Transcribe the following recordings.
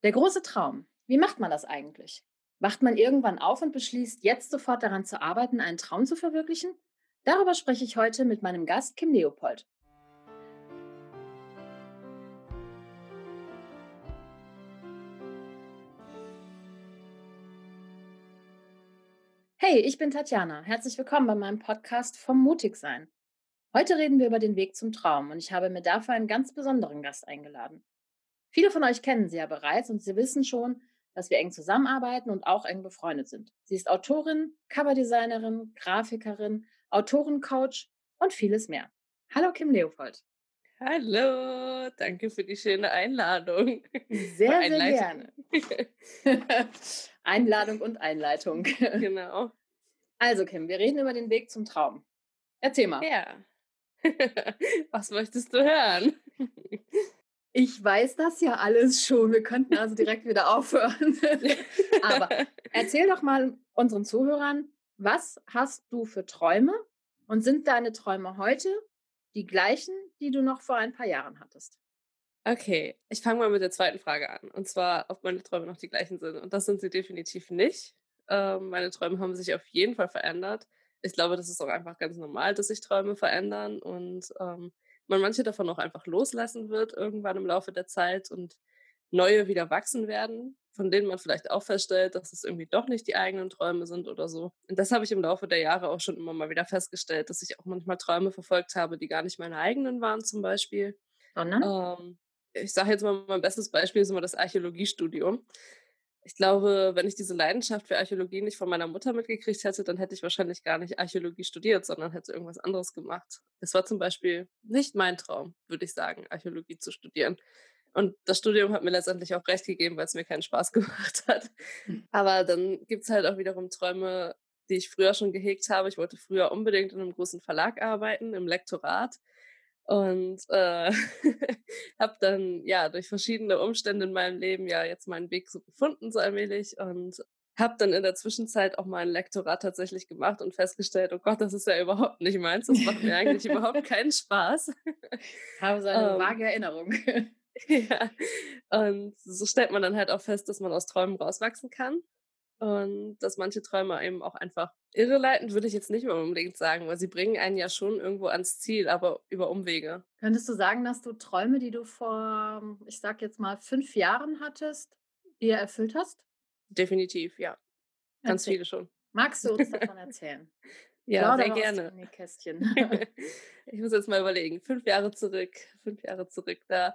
Der große Traum. Wie macht man das eigentlich? Wacht man irgendwann auf und beschließt, jetzt sofort daran zu arbeiten, einen Traum zu verwirklichen? Darüber spreche ich heute mit meinem Gast Kim Leopold. Hey, ich bin Tatjana. Herzlich willkommen bei meinem Podcast vom Mutigsein. Heute reden wir über den Weg zum Traum und ich habe mir dafür einen ganz besonderen Gast eingeladen. Viele von euch kennen sie ja bereits und sie wissen schon, dass wir eng zusammenarbeiten und auch eng befreundet sind. Sie ist Autorin, Coverdesignerin, Grafikerin, Autorencoach und vieles mehr. Hallo Kim Leopold. Hallo, danke für die schöne Einladung oder Sehr, sehr Einleitung. gerne. Einladung und Einleitung. Genau. Also Kim, wir reden über den Weg zum Traum. Erzähl mal. Ja. Was möchtest du hören? Ich weiß das ja alles schon. Wir könnten also direkt wieder aufhören. Aber erzähl doch mal unseren Zuhörern, was hast du für Träume und sind deine Träume heute die gleichen, die du noch vor ein paar Jahren hattest? Okay, ich fange mal mit der zweiten Frage an. Und zwar, ob meine Träume noch die gleichen sind. Und das sind sie definitiv nicht. Meine Träume haben sich auf jeden Fall verändert. Ich glaube, das ist auch einfach ganz normal, dass sich Träume verändern und man manche davon auch einfach loslassen wird irgendwann im Laufe der Zeit und neue wieder wachsen werden, von denen man vielleicht auch feststellt, dass es irgendwie doch nicht die eigenen Träume sind oder so. Und das habe ich im Laufe der Jahre auch schon immer mal wieder festgestellt, dass ich auch manchmal Träume verfolgt habe, die gar nicht meine eigenen waren zum Beispiel. Sondern? Ähm, Ich sage jetzt mal, mein bestes Beispiel ist immer das Archäologiestudium. Ich glaube, wenn ich diese Leidenschaft für Archäologie nicht von meiner Mutter mitgekriegt hätte, dann hätte ich wahrscheinlich gar nicht Archäologie studiert, sondern hätte irgendwas anderes gemacht. Es war zum Beispiel nicht mein Traum, würde ich sagen, Archäologie zu studieren. Und das Studium hat mir letztendlich auch recht gegeben, weil es mir keinen Spaß gemacht hat. Hm. Aber dann gibt's halt auch wiederum Träume, die ich früher schon gehegt habe. Ich wollte früher unbedingt in einem großen Verlag arbeiten, im Lektorat. Und habe dann, ja, durch verschiedene Umstände in meinem Leben ja jetzt meinen Weg so gefunden, so allmählich, und habe dann in der Zwischenzeit auch mal 'n Lektorat tatsächlich gemacht und festgestellt: „Oh Gott, das ist ja überhaupt nicht meins. Das macht mir eigentlich überhaupt keinen Spaß." Ich habe so eine Ähm, vage Erinnerung. ja, und so stellt man dann halt auch fest, dass man aus Träumen rauswachsen kann und dass manche Träume eben auch einfach irreleitend würde ich jetzt nicht mal unbedingt sagen, weil sie bringen einen ja schon irgendwo ans Ziel, aber über Umwege. Könntest du sagen, dass du Träume, die du vor, ich sag jetzt mal, 5 Jahren hattest, dir erfüllt hast? Definitiv, ja. Ganz Erzähl. viele schon. Magst du uns davon erzählen? Ja, sehr Plaudere aus gerne. dem Nähkästchen. Ich muss jetzt mal überlegen, 5 Jahre zurück, da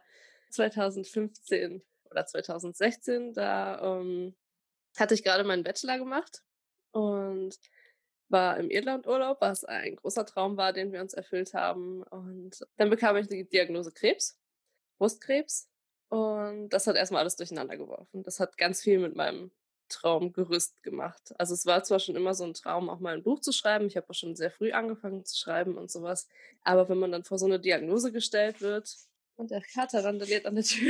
2015 oder 2016, da, hatte ich gerade meinen Bachelor gemacht und war im Irlandurlaub, was ein großer Traum war, den wir uns erfüllt haben. Und dann bekam ich die Diagnose Krebs, Brustkrebs. Und das hat erst mal alles durcheinander geworfen. Das hat ganz viel mit meinem Traumgerüst gemacht. Also, es war zwar schon immer so 'n Traum, auch mal 'n Buch zu schreiben. Ich habe auch schon sehr früh angefangen zu schreiben und so was. Aber wenn man dann vor so 'ne Diagnose gestellt wird und der Kater randaliert an der Tür.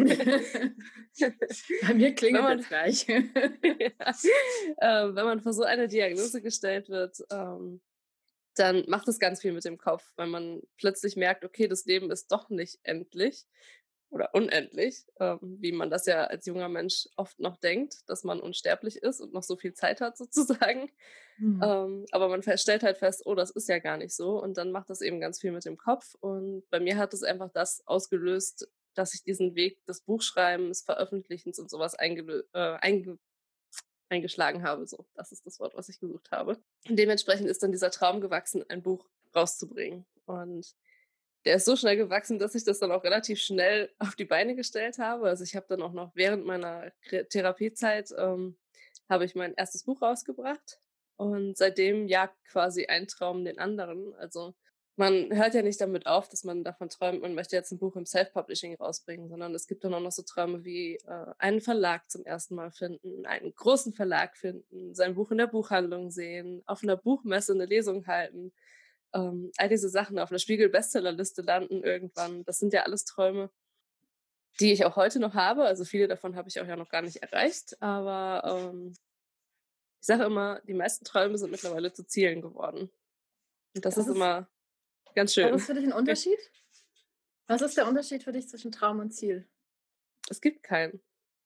Bei mir Wenn klingelt man jetzt gleich. ja, wenn man vor so eine Diagnose gestellt wird, dann macht es ganz viel mit dem Kopf, weil man plötzlich merkt: „Okay, das Leben ist doch nicht endlich oder unendlich", wie man das ja als junger Mensch oft noch denkt, dass man unsterblich ist und noch so viel Zeit hat sozusagen. Mhm. Aber man stellt halt fest: „Oh, das ist ja gar nicht so." Und dann macht das eben ganz viel mit dem Kopf. Und bei mir hat es einfach das ausgelöst, dass ich diesen Weg des Buchschreibens, Veröffentlichens und sowas eingeschlagen habe, so. Das ist das Wort, was ich gesucht habe. Und dementsprechend ist dann dieser Traum gewachsen, ein Buch rauszubringen. Und der ist so schnell gewachsen, dass ich das dann auch relativ schnell auf die Beine gestellt habe. Also, ich habe dann auch noch während meiner Therapiezeit, habe ich mein erstes Buch rausgebracht und seitdem jagt quasi ein Traum den anderen. Also, man hört ja nicht damit auf, dass man davon träumt, man möchte jetzt ein Buch im Self-Publishing rausbringen, sondern es gibt dann auch noch so Träume wie, einen Verlag zum ersten Mal finden, einen großen Verlag finden, sein Buch in der Buchhandlung sehen, auf einer Buchmesse eine Lesung halten. All diese Sachen auf 'ner Spiegel-Bestsellerliste landen irgendwann. Das sind ja alles Träume, die ich auch heute noch habe. Also, viele davon habe ich auch ja noch gar nicht erreicht, aber, ich sage immer, die meisten Träume sind mittlerweile zu Zielen geworden. Und das Das ist ist, immer ganz das schön. ist für dich ein Unterschied? Was ist der Unterschied für dich zwischen Traum und Ziel? Es gibt keinen.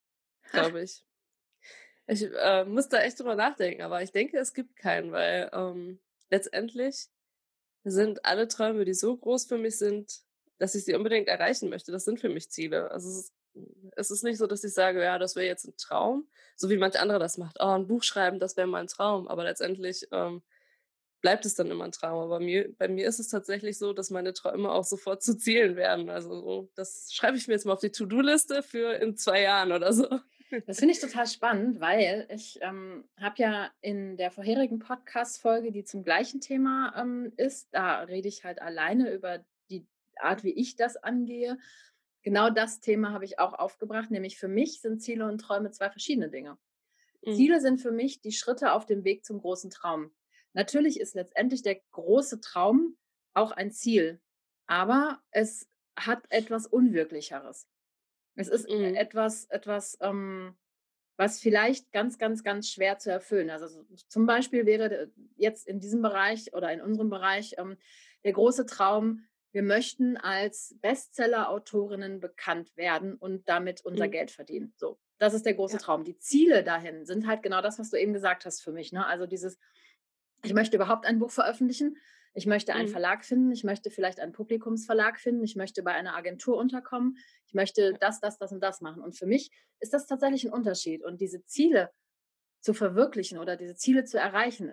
glaube ich. Ich muss da echt drüber nachdenken, aber ich denke, es gibt keinen, weil letztendlich sind alle Träume, die so groß für mich sind, dass ich sie unbedingt erreichen möchte. Das sind für mich Ziele. Also es ist nicht so, dass ich sage, ja, das wäre jetzt ein Traum, so wie manche andere das macht. Oh, ein Buch schreiben, das wäre mein Traum. Aber letztendlich bleibt es dann immer ein Traum. Aber bei mir ist es tatsächlich so, dass meine Träume auch sofort zu Zielen werden. Also so, das schreibe ich mir jetzt mal auf die To-Do-Liste für in 2 Jahren oder so. Das finde ich total spannend, weil ich habe ja in der vorherigen Podcast-Folge, die zum gleichen Thema ist, da rede ich halt alleine über die Art, wie ich das angehe. Genau das Thema habe ich auch aufgebracht, nämlich für mich sind Ziele und Träume zwei verschiedene Dinge. Mhm. Ziele sind für mich die Schritte auf dem Weg zum großen Traum. Natürlich ist letztendlich der große Traum auch ein Ziel, aber es hat etwas Unwirklicheres. Es ist Mhm. etwas, was vielleicht ganz, ganz, ganz schwer zu erfüllen. Also zum Beispiel wäre jetzt in diesem Bereich oder in unserem Bereich der große Traum, wir möchten als Bestseller-Autorinnen bekannt werden und damit unser Mhm. Geld verdienen. So, das ist der große Ja. Traum. Die Ziele dahin sind halt genau das, was du eben gesagt hast für mich. Ne? Also dieses, ich möchte überhaupt ein Buch veröffentlichen. Ich möchte einen Mhm. Verlag finden. Ich möchte vielleicht einen Publikumsverlag finden. Ich möchte bei einer Agentur unterkommen. Ich möchte Ja. das und das machen. Und für mich ist das tatsächlich ein Unterschied. Und diese Ziele zu verwirklichen oder diese Ziele zu erreichen,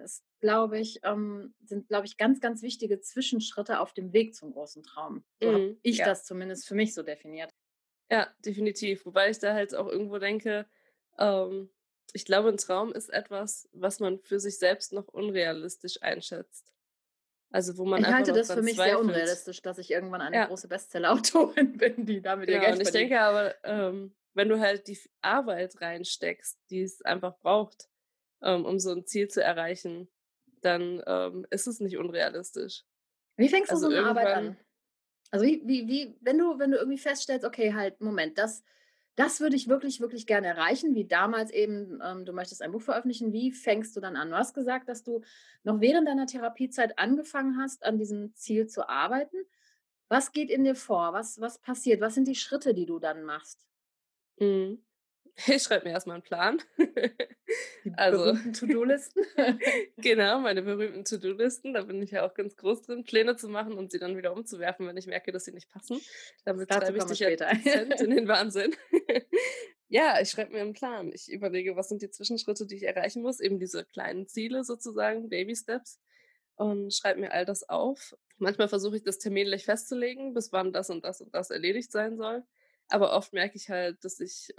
sind, glaube ich, ganz, ganz wichtige Zwischenschritte auf dem Weg zum großen Traum. So habe Mhm. ich Ja. das zumindest für mich so definiert. Ja, definitiv. Wobei ich da halt auch irgendwo denke, ähm, ich glaube, ein Traum ist etwas, was man für sich selbst noch unrealistisch einschätzt. Also, wo man Ich einfach halte noch das für dran mich sehr zweifelt. unrealistisch, dass ich irgendwann eine Ja, große Bestseller-Autorin bin, die damit ihr genau. Geld Und ich verdient. denke aber, wenn du halt die Arbeit reinsteckst, die es einfach braucht, um so ein Ziel zu erreichen, dann ist es nicht unrealistisch. Wie fängst du so Also, eine Arbeit irgendwann an? Also, wenn du irgendwie feststellst: „Okay, halt, Moment, das würde ich wirklich, wirklich gerne erreichen“, wie damals eben, du möchtest ein Buch veröffentlichen. Wie fängst du dann an? Du hast gesagt, dass du noch während deiner Therapiezeit angefangen hast, an diesem Ziel zu arbeiten. Was geht in dir vor? Was passiert? Was sind die Schritte, die du dann machst? mhm. Ich schreibe mir erst mal 'n Plan. Die Also berühmten To-do-Listen? genau, meine berühmten To-do-Listen, da bin ich ja auch ganz groß drin, Pläne zu machen und sie dann wieder umzuwerfen, wenn ich merke, dass sie nicht passen. Damit Dazu treibe ich kommen wir dich ja später. dezent in den Wahnsinn. Ja, ich schreibe mir 'n Plan. Ich überlege, was sind die Zwischenschritte, die ich erreichen muss, eben diese kleinen Ziele sozusagen, Baby Steps, und schreibe mir all das auf. Manchmal versuche ich das terminlich festzulegen, bis wann das und das und das erledigt sein soll. Aber oft merke ich halt, dass ich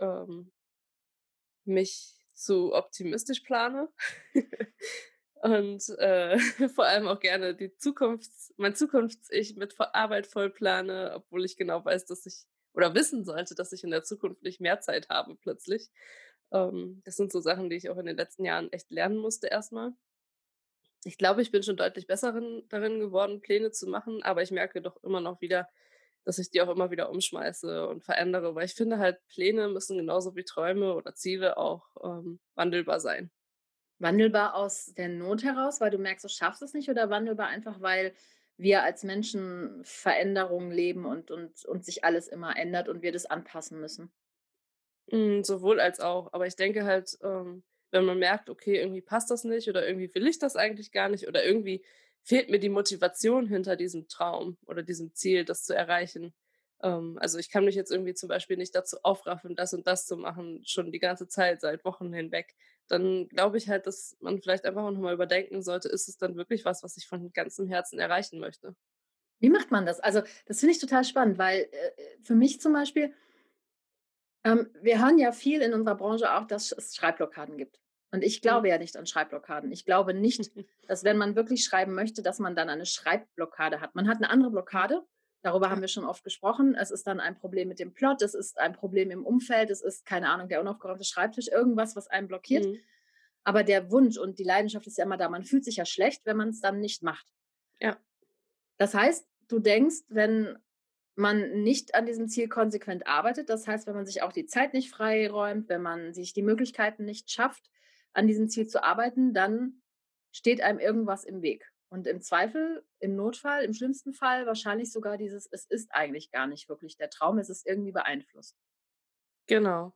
mich zu optimistisch plane und vor allem auch gerne die mein Zukunfts-Ich mit Arbeit voll plane, obwohl ich genau weiß, dass ich oder wissen sollte, dass ich in der Zukunft nicht mehr Zeit habe plötzlich. Das sind so Sachen, die ich auch in den letzten Jahren echt lernen musste erstmal. Ich glaube, ich bin schon deutlich darin geworden, Pläne zu machen, aber ich merke doch immer noch wieder, dass ich die auch immer wieder umschmeiße und verändere, weil ich finde halt, Pläne müssen genauso wie Träume oder Ziele auch wandelbar sein. Wandelbar aus der Not heraus, weil du merkst, du schaffst es nicht, oder wandelbar einfach, weil wir als Menschen Veränderungen leben und sich alles immer ändert und wir das anpassen müssen? Sowohl als auch. Aber ich denke halt, wenn man merkt, okay, irgendwie passt das nicht oder irgendwie will ich das eigentlich gar nicht oder irgendwie fehlt mir die Motivation hinter diesem Traum oder diesem Ziel, das zu erreichen. Also ich kann mich jetzt irgendwie zum Beispiel nicht dazu aufraffen, das und das zu machen, schon die ganze Zeit, seit Wochen hinweg. Dann glaube ich halt, dass man vielleicht einfach auch noch mal überdenken sollte, ist es dann wirklich was, was ich von ganzem Herzen erreichen möchte? Wie macht man das? Also, das finde ich total spannend, weil, für mich zum Beispiel wir hören ja viel in unserer Branche auch, dass es Schreibblockaden gibt. Und ich Mhm. glaube ja nicht an Schreibblockaden. Ich glaube nicht, dass, wenn man wirklich schreiben möchte, dass man dann eine Schreibblockade hat. Man hat eine andere Blockade, darüber haben Ja. wir schon oft gesprochen. Es ist dann ein Problem mit dem Plot, es ist ein Problem im Umfeld, es ist, keine Ahnung, der unaufgeräumte Schreibtisch, irgendwas, was einen blockiert. Mhm. Aber der Wunsch und die Leidenschaft ist ja immer da. Man fühlt sich ja schlecht, wenn man es dann nicht macht. Ja. Das heißt, du denkst, wenn man nicht an diesem Ziel konsequent arbeitet, das heißt, wenn man sich auch die Zeit nicht freiräumt, wenn man sich die Möglichkeiten nicht schafft, an diesem Ziel zu arbeiten, dann steht einem irgendwas im Weg. Und im Zweifel, im Notfall, im schlimmsten Fall wahrscheinlich sogar dieses, es ist eigentlich gar nicht wirklich der Traum, es ist irgendwie beeinflusst. Genau.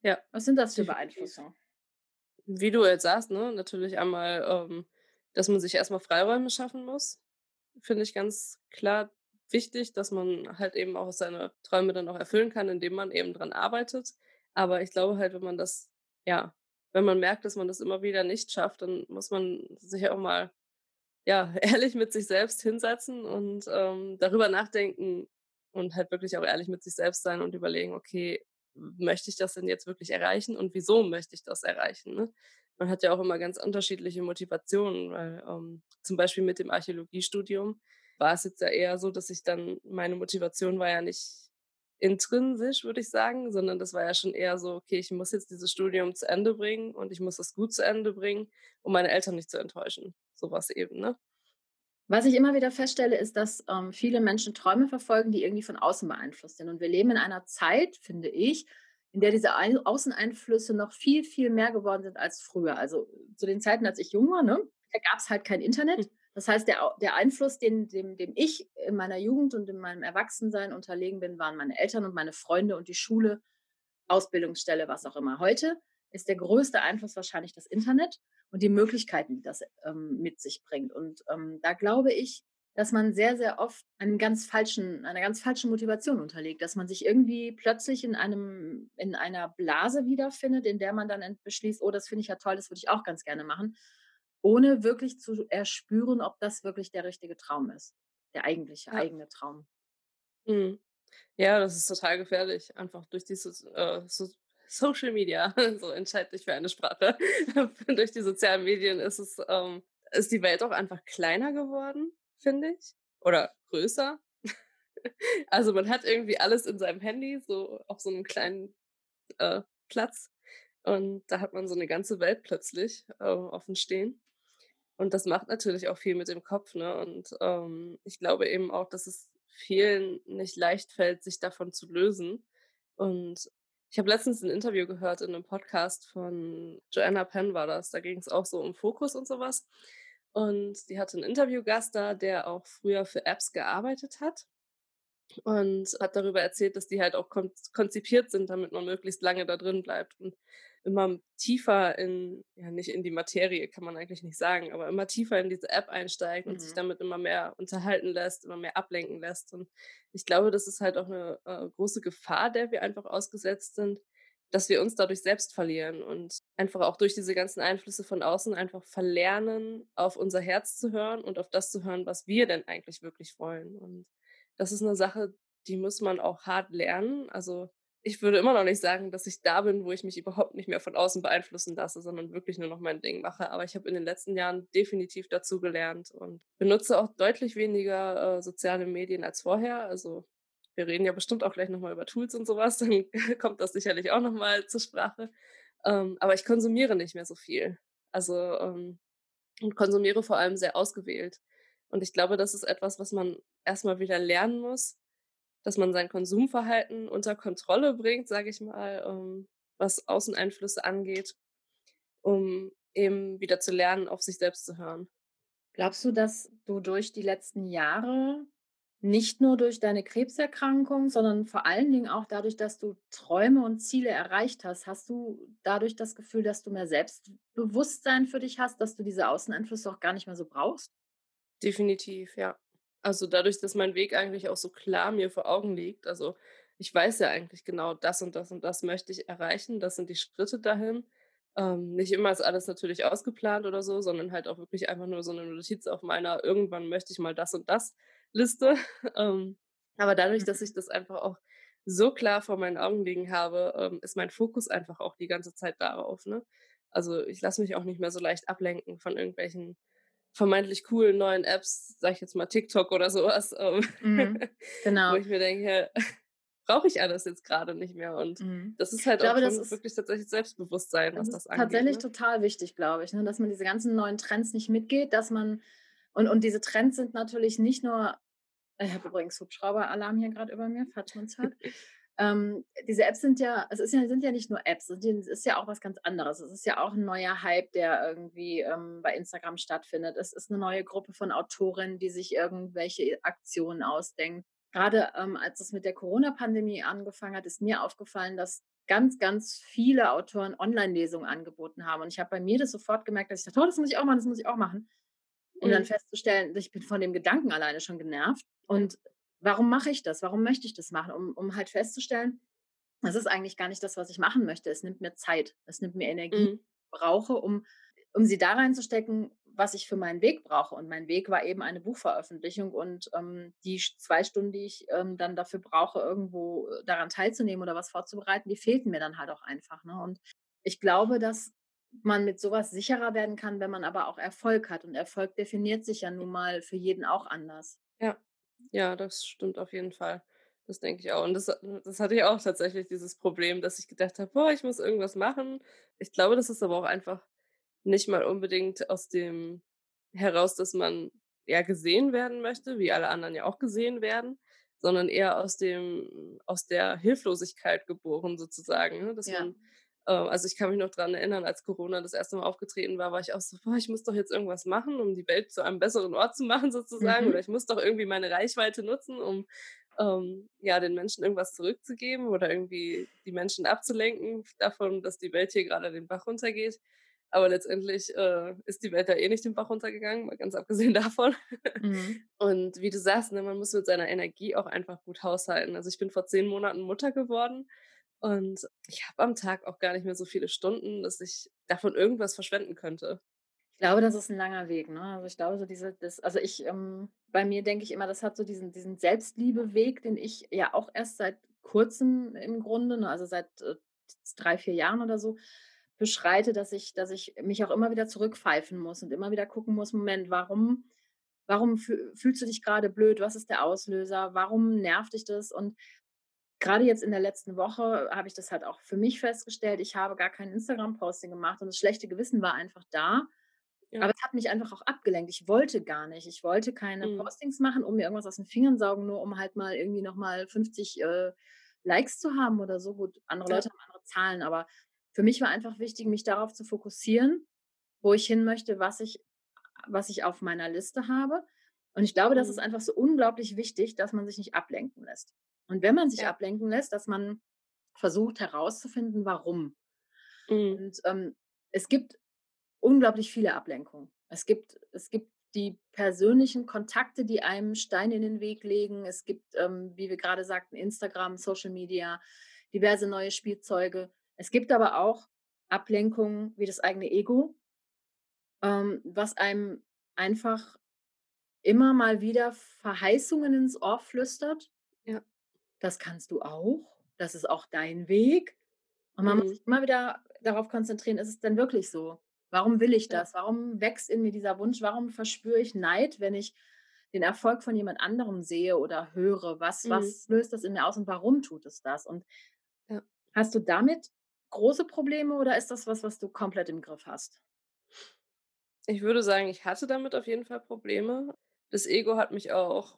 Ja, Was sind das für definitiv. Beeinflussungen? Wie du jetzt sagst, ne, natürlich einmal, dass man sich erst mal Freiräume schaffen muss, finde ich ganz klar wichtig, dass man halt eben auch seine Träume dann auch erfüllen kann, indem man eben dran arbeitet. Aber ich glaube halt, wenn man das ja, wenn man merkt, dass man das immer wieder nicht schafft, dann muss man sich auch mal, ja, ehrlich mit sich selbst hinsetzen und, darüber nachdenken und halt wirklich auch ehrlich mit sich selbst sein und überlegen: „Okay, möchte ich das denn jetzt wirklich erreichen und wieso möchte ich das erreichen“, ne? Man hat ja auch immer ganz unterschiedliche Motivationen, weil, zum Beispiel mit dem Archäologiestudium war es jetzt ja eher so, dass ich dann meine Motivation war ja nicht intrinsisch, würde ich sagen, sondern das war ja schon eher so: „Okay, ich muss jetzt dieses Studium zu Ende bringen und ich muss es gut zu Ende bringen, um meine Eltern nicht zu enttäuschen.“ So was eben, ne? Was ich immer wieder feststelle, ist, dass, viele Menschen Träume verfolgen, die irgendwie von außen beeinflusst sind. Und wir leben in einer Zeit, finde ich, in der diese Außeneinflüsse noch viel, viel mehr geworden sind als früher. Also, zu den Zeiten, als ich jung war, ne, da gab es halt kein Hm, Internet. Das heißt, der Einfluss, dem ich in meiner Jugend und in meinem Erwachsensein unterlegen bin, waren meine Eltern und meine Freunde und die Schule, Ausbildungsstelle, was auch immer. Heute ist der größte Einfluss wahrscheinlich das Internet und die Möglichkeiten, die das mit sich bringt. Und da glaube ich, dass man sehr, sehr oft einer ganz falschen Motivation unterliegt, dass man sich irgendwie plötzlich in einer Blase wiederfindet, in der man dann beschließt, oh, das finde ich ja toll, das würde ich auch ganz gerne machen, ohne wirklich zu erspüren, ob das wirklich der richtige Traum ist, der eigentliche ja, eigene Traum. mhm. Ja, das ist total gefährlich, einfach durch dieses, Social Media, so entscheide dich für eine Sprache. Durch die sozialen Medien ist die Welt auch einfach kleiner geworden, finde ich, oder größer. Also, man hat irgendwie alles in seinem Handy, so auf so einem kleinen, Platz und da hat man so eine ganze Welt plötzlich, offen stehen. Und das macht natürlich auch viel mit dem Kopf, ne? Und, ich glaube eben auch, dass es vielen nicht leicht fällt, sich davon zu lösen. Und ich habe letztens ein Interview gehört in einem Podcast von Joanna Penn war das. Da ging es auch so um Fokus und sowas. Und die hatte einen Interviewgast da, der auch früher für Apps gearbeitet hat und hat darüber erzählt, dass die halt auch konzipiert sind, damit man möglichst lange da drin bleibt und immer tiefer in ja, nicht in die Materie, kann man eigentlich nicht sagen, aber immer tiefer in diese App einsteigt und sich Mhm. damit immer mehr unterhalten lässt, immer mehr ablenken lässt. Und ich glaube, das ist halt auch eine große Gefahr, der wir einfach ausgesetzt sind, dass wir uns dadurch selbst verlieren und einfach auch durch diese ganzen Einflüsse von außen einfach verlernen, auf unser Herz zu hören und auf das zu hören, was wir denn eigentlich wirklich wollen. Und das ist 'ne Sache, die muss man auch hart lernen. Also, ich würde immer noch nicht sagen, dass ich da bin, wo ich mich überhaupt nicht mehr von außen beeinflussen lasse, sondern wirklich nur noch mein Ding mache. Aber ich habe in den letzten Jahren definitiv dazugelernt und benutze auch deutlich weniger, soziale Medien als vorher. Also, wir reden ja bestimmt auch gleich noch mal über Tools und so was, dann kommt das sicherlich auch noch mal zur Sprache. Aber ich konsumiere nicht mehr so viel. Also, und konsumiere vor allem sehr ausgewählt. Und ich glaube, das ist etwas, was man erst mal wieder lernen muss, dass man sein Konsumverhalten unter Kontrolle bringt, sage ich mal, was Außeneinflüsse angeht, um eben wieder zu lernen, auf sich selbst zu hören. Glaubst du, dass du durch die letzten Jahre, nicht nur durch deine Krebserkrankung, sondern vor allen Dingen auch dadurch, dass du Träume und Ziele erreicht hast, hast du dadurch das Gefühl, dass du mehr Selbstbewusstsein für dich hast, dass du diese Außeneinflüsse auch gar nicht mehr so brauchst? Definitiv, ja. Also, dadurch, dass mein Weg eigentlich auch so klar mir vor Augen liegt, also, ich weiß ja eigentlich genau, das und das und das möchte ich erreichen, das sind die Schritte dahin. Nicht immer ist alles natürlich ausgeplant oder so, sondern halt auch wirklich einfach nur so eine Notiz auf meiner „Irgendwann möchte ich mal das und das“ Liste. Aber dadurch, dass ich Mhm. das einfach auch so klar vor meinen Augen liegen habe, ist mein Fokus einfach auch die ganze Zeit darauf, ne? Also, ich lasse mich auch nicht mehr so leicht ablenken von irgendwelchen vermeintlich coolen neuen Apps, sage ich jetzt mal TikTok oder sowas, Mhm. wo Genau. ich mir denke: „Brauche ich alles jetzt gerade nicht mehr?“ Und Mhm. das ist Ich halt auch glaube, schon wirklich tatsächlich Selbstbewusstsein, das was ist das angeht, tatsächlich ne? total wichtig, glaube ich, ne, dass man diese ganzen neuen Trends nicht mitgeht, dass man und diese Trends sind natürlich nicht nur ich habe übrigens Hubschrauberalarm hier gerade über mir, falls man's hört. Diese Apps sind ja nicht nur Apps, es ist ja auch was ganz anderes. Es ist ja auch ein neuer Hype, der irgendwie, bei Instagram stattfindet. Es ist eine neue Gruppe von Autorinnen, die sich irgendwelche Aktionen ausdenken. Gerade als es mit der Corona-Pandemie angefangen hat, ist mir aufgefallen, dass ganz, ganz viele Autoren Online-Lesungen angeboten haben. Und ich habe bei mir das sofort gemerkt, dass ich dachte: „Oh, das muss ich auch machen, das muss ich auch machen.“ Um dann Mhm. festzustellen, ich bin von dem Gedanken alleine schon genervt. Ja. Und warum mache ich das? Warum möchte ich das machen? Um halt festzustellen, das ist eigentlich gar nicht das, was ich machen möchte. Es nimmt mir Zeit. Es nimmt mir Energie, Mhm. die ich brauche, um sie da reinzustecken, was ich für meinen Weg brauche. Und mein Weg war eben eine Buchveröffentlichung und, die 2 Stunden, die ich, dann dafür brauche, irgendwo, daran teilzunehmen oder was vorzubereiten, die fehlten mir dann halt auch einfach, ne? Und ich glaube, dass man mit sowas sicherer werden kann, wenn man aber auch Erfolg hat. Und Erfolg definiert sich ja nun mal für jeden auch anders. Ja. Ja, das stimmt auf jeden Fall. Das denke ich auch. Und das hatte ich auch tatsächlich, dieses Problem, dass ich gedacht habe: „Boah, ich muss irgendwas machen.“ Ich glaube, das ist aber auch einfach nicht mal unbedingt aus dem heraus, dass man, ja, gesehen werden möchte, wie alle anderen ja auch gesehen werden, sondern eher aus der Hilflosigkeit geboren sozusagen, ne? Dass Ja. man also, ich kann mich noch dran erinnern, als Corona das erste Mal aufgetreten war, war ich auch so: „Boah, ich muss doch jetzt irgendwas machen, um die Welt zu einem besseren Ort zu machen sozusagen, oder Mhm. ich muss doch irgendwie meine Reichweite nutzen, um, ja, den Menschen irgendwas zurückzugeben oder irgendwie die Menschen abzulenken davon, dass die Welt hier gerade den Bach runtergeht.“ Aber letztendlich, ist die Welt da eh nicht den Bach runtergegangen, mal ganz abgesehen davon. Mhm. Und wie du sagst, ne, man muss mit seiner Energie auch einfach gut haushalten. Also, ich bin vor 10 Monaten Mutter geworden und ich habe am Tag auch gar nicht mehr so viele Stunden, dass ich davon irgendwas verschwenden könnte. Ich glaube, das ist 'n langer Weg, ne? Also, ich glaube, so ich, bei mir denke ich immer, das hat so diesen Selbstliebe-Weg, den ich ja auch erst seit Kurzem im Grunde, ne, also seit, 3, 4 Jahren oder so beschreite, dass ich mich auch immer wieder zurückpfeifen muss und immer wieder gucken muss: „Moment, warum fühlst du dich grade blöd? Was ist der Auslöser? Warum nervt dich das?“ Und grade jetzt in der letzten Woche habe ich das halt auch für mich festgestellt. Ich habe gar kein Instagram-Posting gemacht und das schlechte Gewissen war einfach da. Ja. Aber es hat mich einfach auch abgelenkt. Ich wollte gar nicht. Ich wollte keine Mhm. Postings machen, um mir irgendwas aus den Fingern saugen, nur um halt mal irgendwie noch mal 50, Likes zu haben oder so. Gut, andere Ja. Leute haben andere Zahlen, aber für mich war einfach wichtig, mich darauf zu fokussieren, wo ich hin möchte, was ich auf meiner Liste habe. Und ich glaube, das ist Mhm. einfach so unglaublich wichtig, dass man sich nicht ablenken lässt. Und wenn man sich Ja. ablenken lässt, dass man versucht herauszufinden, warum. Mhm. Und, es gibt unglaublich viele Ablenkungen. Es gibt die persönlichen Kontakte, die einem Steine in den Weg legen. Es gibt, wie wir gerade sagten, Instagram, Social Media, diverse neue Spielzeuge. Es gibt aber auch Ablenkungen wie das eigene Ego, was einem einfach immer mal wieder Verheißungen ins Ohr flüstert. Ja. Das kannst du auch. Das ist auch dein Weg. Und man muss Mhm. sich immer wieder darauf konzentrieren, ist es denn wirklich so? Warum will ich Ja. das? Warum wächst in mir dieser Wunsch? Warum verspüre ich Neid, wenn ich den Erfolg von jemand anderem sehe oder höre? Was Mhm. was löst das in mir aus und warum tut es das? Und Ja. hast du damit große Probleme oder ist das was, was du komplett im Griff hast? Ich würde sagen, ich hatte damit auf jeden Fall Probleme. Das Ego hat mich auch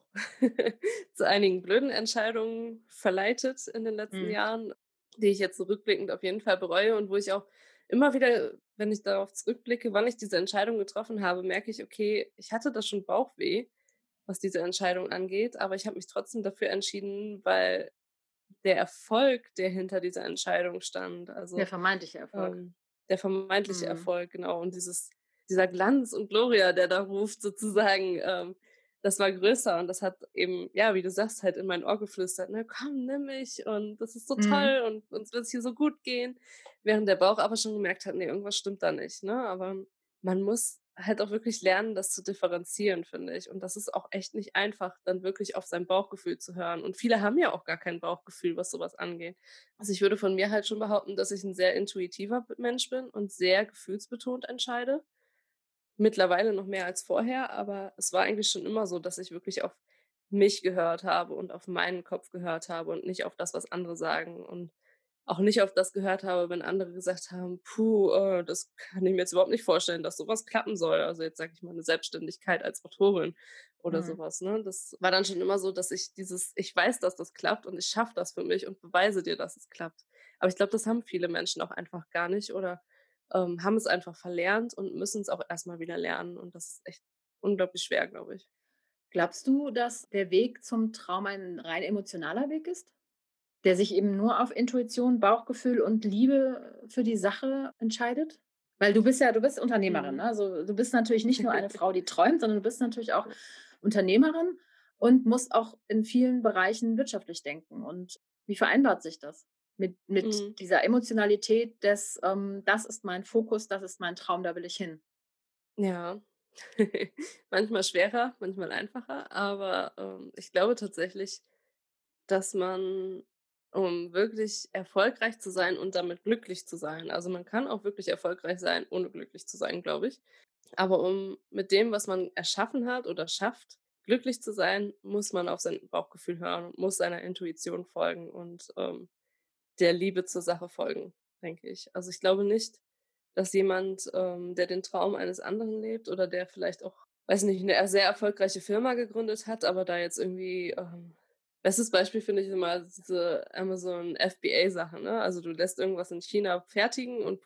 zu einigen blöden Entscheidungen verleitet in den letzten Mhm. Jahren, die ich jetzt so rückblickend auf jeden Fall bereue und wo ich auch immer wieder, wenn ich darauf zurückblicke, wann ich diese Entscheidung getroffen habe, merke ich: „Okay, ich hatte da schon Bauchweh, was diese Entscheidung angeht, aber ich habe mich trotzdem dafür entschieden, weil der Erfolg, der hinter dieser Entscheidung stand, Der also vermeintliche Erfolg. ähm, der vermeintliche Mhm. Erfolg, genau. Und dieser Glanz und Gloria, der da ruft sozusagen, das war größer und das hat eben, ja, wie du sagst, halt in mein Ohr geflüstert, ne: „Komm, nimm mich und das ist so Mhm. toll und uns wird's hier so gut gehen.“ Während der Bauch aber schon gemerkt hat: „Ne, irgendwas stimmt da nicht“, ne? Aber man muss halt auch wirklich lernen, das zu differenzieren, finde ich. Und das ist auch echt nicht einfach, dann wirklich auf sein Bauchgefühl zu hören. Und viele haben ja auch gar kein Bauchgefühl, was sowas angeht. Also, ich würde von mir halt schon behaupten, dass ich 'n sehr intuitiver Mensch bin und sehr gefühlsbetont entscheide. Mittlerweile noch mehr als vorher, aber es war eigentlich schon immer so, dass ich wirklich auf mich gehört habe und auf meinen Kopf gehört habe und nicht auf das, was andere sagen und auch nicht auf das gehört habe, wenn andere gesagt haben: „Puh, das kann ich mir jetzt überhaupt nicht vorstellen, dass so was klappen soll.“ Also, jetzt sage ich mal 'ne Selbstständigkeit als Autorin oder so Mhm. was, ne? Das war dann schon immer so, dass ich dieses: „Ich weiß, dass das klappt und ich schaffe das für mich und beweise dir, dass es klappt.“ Aber ich glaube, das haben viele Menschen auch einfach gar nicht oder haben es einfach verlernt und müssen es auch erst mal wieder lernen und das ist echt unglaublich schwer, glaube ich. Glaubst du, dass der Weg zum Traum ein rein emotionaler Weg ist? Der sich eben nur auf Intuition, Bauchgefühl und Liebe für die Sache entscheidet? Weil du bist Unternehmerin, Mhm. ne? Also, du bist natürlich nicht nur eine Frau, die träumt, sondern du bist natürlich auch Ja. Unternehmerin und musst auch in vielen Bereichen wirtschaftlich denken. Und wie vereinbart sich das mit Mhm. dieser Emotionalität des, „Das ist mein Fokus, das ist mein Traum, da will ich hin?“ Ja. Manchmal schwerer, manchmal einfacher, aber, ich glaube tatsächlich, dass man, um wirklich erfolgreich zu sein und damit glücklich zu sein, also, man kann auch wirklich erfolgreich sein, ohne glücklich zu sein, glaube ich. Aber um mit dem, was man erschaffen hat oder schafft, glücklich zu sein, muss man auf sein Bauchgefühl hören und muss seiner Intuition folgen und, der Liebe zur Sache folgen, denke ich. Also, ich glaube nicht, dass jemand, der den Traum eines anderen lebt oder der vielleicht auch, weiß nicht, eine sehr erfolgreiche Firma gegründet hat, aber da jetzt irgendwie, bestes Beispiel finde ich immer diese Amazon FBA-Sache, ne? Also, du lässt irgendwas in China fertigen und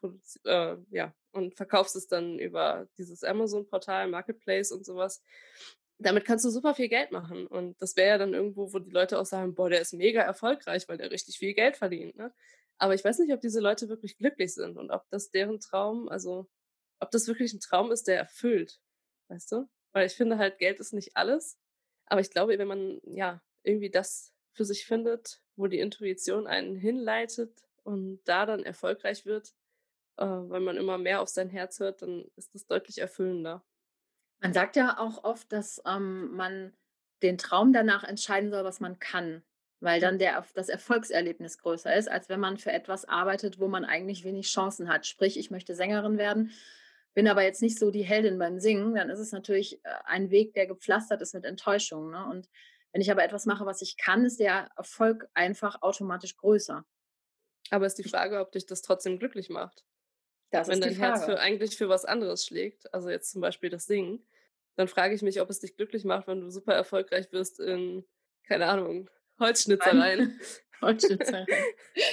ja, und verkaufst es dann über dieses Amazon-Portal, Marketplace und sowas. Damit kannst du super viel Geld machen und das wäre ja dann irgendwo, wo die Leute auch sagen: „Boah, der ist mega erfolgreich, weil der richtig viel Geld verdient“, ne? Aber ich weiß nicht, ob diese Leute wirklich glücklich sind und ob das deren Traum, also, ob das wirklich 'n Traum ist, der erfüllt, weißt du? Weil ich finde halt, Geld ist nicht alles, aber ich glaube, wenn man, ja, irgendwie das für sich findet, wo die Intuition einen hinleitet und da dann erfolgreich wird, weil man immer mehr auf sein Herz hört, dann ist das deutlich erfüllender. Man sagt ja auch oft, dass, man den Traum danach entscheiden soll, was man kann, weil Ja. dann das Erfolgserlebnis größer ist, als wenn man für etwas arbeitet, wo man eigentlich wenig Chancen hat. Sprich, ich möchte Sängerin werden, bin aber jetzt nicht so die Heldin beim Singen, dann ist es natürlich, ein Weg, der gepflastert ist mit Enttäuschungen, ne? Und wenn ich aber etwas mache, was ich kann, ist der Erfolg einfach automatisch größer. Aber ist die Ich Frage, ob dich das trotzdem glücklich macht. Das Wenn ist die dein Herz Frage. für was anderes schlägt, also jetzt zum Beispiel das Singen, dann frage ich mich, ob es dich glücklich macht, wenn du super erfolgreich wirst in, keine Ahnung, Beim Holzschnitzereien. Holzschnitzereien.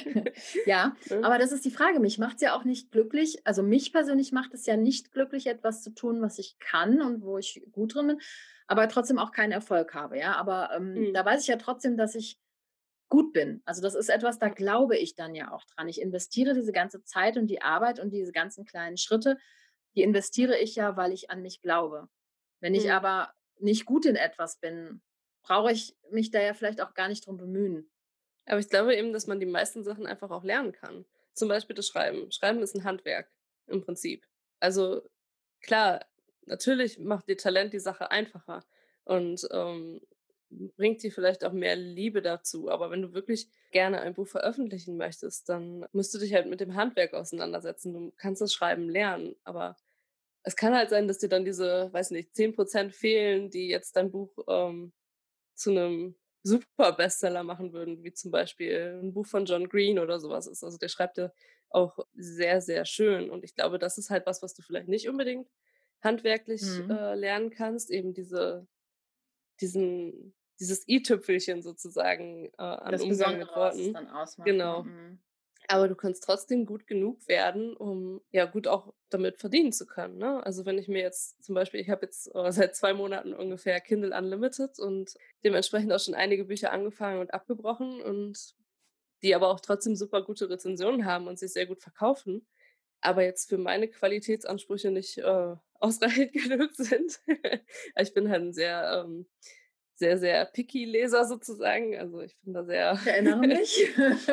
Ja, Ne? aber das ist die Frage. Mich macht's ja auch nicht glücklich, also, mich persönlich macht es ja nicht glücklich, etwas zu tun, was ich kann und wo ich gut drin bin, aber trotzdem auch keinen Erfolg habe, ja? Aber, Mhm. da weiß ich ja trotzdem, dass ich gut bin. Also, das ist etwas, da Ja. glaube ich dann ja auch dran. Ich investiere diese ganze Zeit und die Arbeit und diese ganzen kleinen Schritte, die investiere ich ja, weil ich an mich glaube. Wenn ich Mhm. aber nicht gut in etwas bin, brauche ich mich da ja vielleicht auch gar nicht drum bemühen. Aber ich glaube eben, dass man die meisten Sachen einfach auch lernen kann. Zum Beispiel das Schreiben. Schreiben ist ein Handwerk im Prinzip. Also, klar, natürlich macht dir Talent die Sache einfacher und, bringt dir vielleicht auch mehr Liebe dazu. Aber wenn du wirklich gerne ein Buch veröffentlichen möchtest, dann musst du dich halt mit dem Handwerk auseinandersetzen. Du kannst das Schreiben lernen, aber es kann halt sein, dass dir dann diese, weiß nicht, 10% fehlen, die jetzt dein Buch, zu einem Super-Bestseller machen würden, wie zum Beispiel ein Buch von John Green oder sowas ist. Also, der schreibt ja auch sehr, sehr schön und ich glaube, das ist halt was, was du vielleicht nicht unbedingt handwerklich, Mhm. lernen kannst, eben dieses i-Tüpfelchen sozusagen, an Das Umgang mit Besondere, was es Worten. dann ausmacht, ne? Genau. Mhm. Aber du kannst trotzdem gut genug werden, um, ja, gut auch damit verdienen zu können, ne? Also, wenn ich mir jetzt zum Beispiel, ich habe jetzt, seit 2 Monaten ungefähr Kindle Unlimited und dementsprechend auch schon einige Bücher angefangen und abgebrochen und die aber auch trotzdem super gute Rezensionen haben und sich sehr gut verkaufen, aber jetzt für meine Qualitätsansprüche nicht, ausreichend genug sind. Ich bin halt 'n sehr, sehr, sehr picky Leser sozusagen. Also, ich bin da sehr Ich erinnere mich.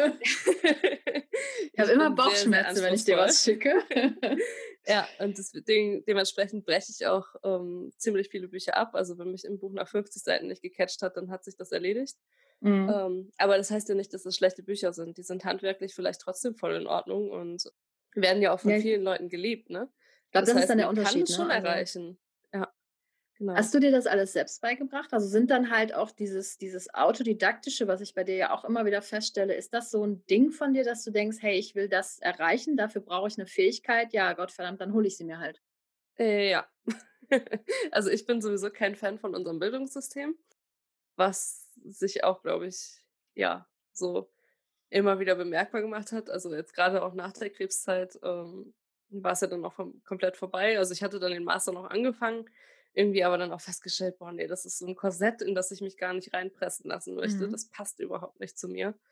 Ich habe ich immer bin sehr, sehr Bauchschmerzen, wenn ich dir anspruchsvoll. was schicke. Ja, und dementsprechend breche ich auch, ziemlich viele Bücher ab. Also, wenn mich 'n Buch nach 50 Seiten nicht gecatcht hat, dann hat sich das erledigt. Mhm. Aber das heißt ja nicht, dass das schlechte Bücher sind. Die sind handwerklich vielleicht trotzdem voll in Ordnung und werden ja auch von Ja, ich vielen Leuten geliebt, ne? glaube, Das das ist heißt, dann der man kann Unterschied, das ne? schon Also, erreichen. Ja, genau. hast du dir das alles selbst beigebracht? Also, sind dann halt auch dieses Autodidaktische, was ich bei dir ja auch immer wieder feststelle, ist das so 'n Ding von dir, dass du denkst: „Hey, ich will das erreichen, dafür brauche ich 'ne Fähigkeit. Ja, Gottverdammt, dann hole ich sie mir halt.“ Ja. Also, ich bin sowieso kein Fan von unserem Bildungssystem, was sich auch, glaube ich, ja, so immer wieder bemerkbar gemacht hat. Also, jetzt grade auch nach der Krebszeit, war's ja dann auch komplett vorbei. Also, ich hatte dann den Master noch angefangen, irgendwie aber dann auch festgestellt: „Boah, ne, das ist so 'n Korsett, in das ich mich gar nicht reinpressen lassen möchte. Mhm. Das passt überhaupt nicht zu mir.“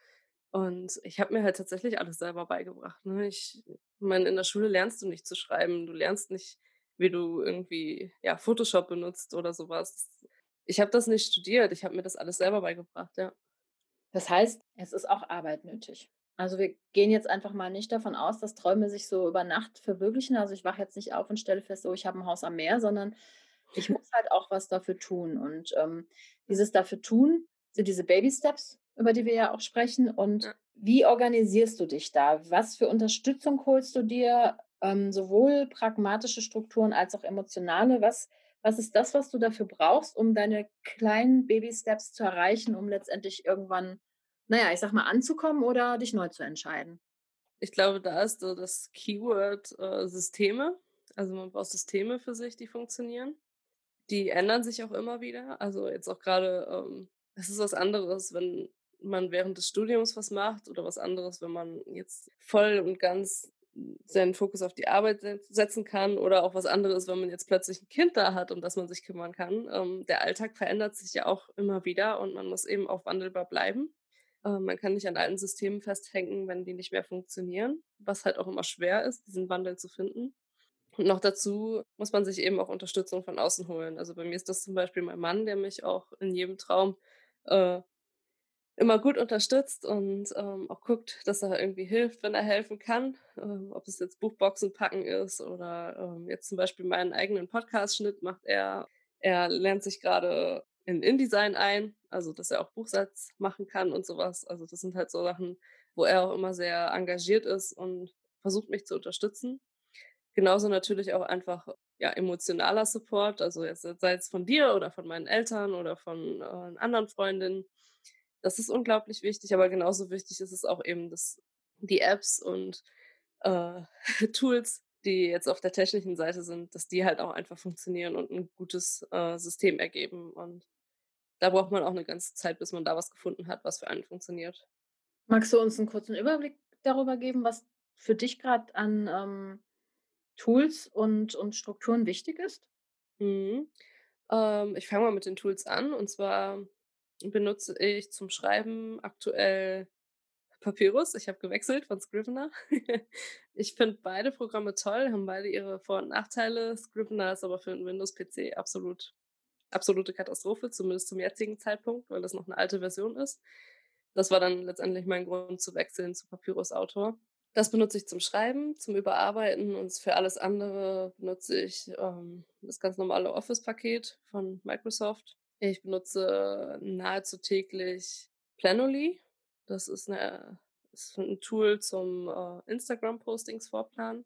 Und ich habe mir halt tatsächlich alles selber beigebracht, ne? Ich meine, in der Schule lernst du nicht zu schreiben, du lernst nicht, wie du irgendwie, ja, Photoshop benutzt oder sowas. Ich habe das nicht studiert, ich habe mir das alles selber beigebracht, ja. Das heißt, es ist auch Arbeit nötig. Also, wir gehen jetzt einfach mal nicht davon aus, dass Träume sich so über Nacht verwirklichen. Also, ich wache jetzt nicht auf und stelle fest: „Oh, ich habe ein Haus am Meer“, sondern ich muss halt auch was dafür tun. Und, Ja, dieses dafür tun sind diese Baby Steps, über die wir ja auch sprechen. Und ja. wie organisierst du dich da? Was für Unterstützung holst du dir, sowohl pragmatische Strukturen als auch emotionale? Was ist das, was du dafür brauchst, um deine kleinen Baby Steps zu erreichen, um letztendlich irgendwann, na ja, ich sage mal, anzukommen oder dich neu zu entscheiden? Ich glaube, da ist so das Keyword, Systeme. Also, man braucht Systeme für sich, die funktionieren. Die ändern sich auch immer wieder. Also, jetzt auch gerade, es ist was anderes, wenn man während des Studiums was macht oder was anderes, wenn man jetzt voll und ganz seinen Fokus auf die Arbeit setzen kann oder auch was anderes, wenn man jetzt plötzlich ein Kind da hat, um das man sich kümmern kann. Der Alltag verändert sich ja auch immer wieder und man muss eben auch wandelbar bleiben. Man kann nicht an alten Systemen festhängen, wenn die nicht mehr funktionieren, was halt auch immer schwer ist, diesen Wandel zu finden. Und noch dazu muss man sich eben auch Unterstützung von außen holen. Also, bei mir ist das zum Beispiel mein Mann, der mich auch in jedem Traum, äh, immer gut unterstützt und, auch guckt, dass er irgendwie hilft, wenn er helfen kann. Ob es jetzt Buchboxen packen ist oder, jetzt zum Beispiel meinen eigenen Podcast-Schnitt macht er. Er lernt sich gerade in InDesign ein, also, dass er auch Buchsatz machen kann und sowas. Also, das sind halt so Sachen, wo er auch immer sehr engagiert ist und versucht, mich zu unterstützen. Genauso natürlich auch einfach, ja, emotionaler Support, also jetzt sei es von dir oder von meinen Eltern oder von, anderen Freundinnen. Das ist unglaublich wichtig, aber genauso wichtig ist es auch eben, dass die Apps und, äh, Tools, die jetzt auf der technischen Seite sind, dass die halt auch einfach funktionieren und ein gutes, System ergeben. Und da braucht man auch eine ganze Zeit, bis man da was gefunden hat, was für einen funktioniert. Magst du uns einen kurzen Überblick darüber geben, was für dich gerade an, Tools und Strukturen wichtig ist? Mhm. Ich fange mal mit den Tools an, und zwar benutze ich zum Schreiben aktuell Papyrus. Ich habe gewechselt von Scrivener. Ich finde beide Programme toll, haben beide ihre Vor und Nachteile. Scrivener ist aber für 'n Windows-PC absolute Katastrophe, zumindest zum jetzigen Zeitpunkt, weil das noch eine alte Version ist. Das war dann letztendlich mein Grund zu wechseln zu Papyrus Autor. Das benutze ich zum Schreiben, zum Überarbeiten, und für alles andere benutze ich, das ganz normale Office-Paket von Microsoft. Ich benutze nahezu täglich Planoly. Das ist 'n Tool zum, Instagram-Postings vorplanen,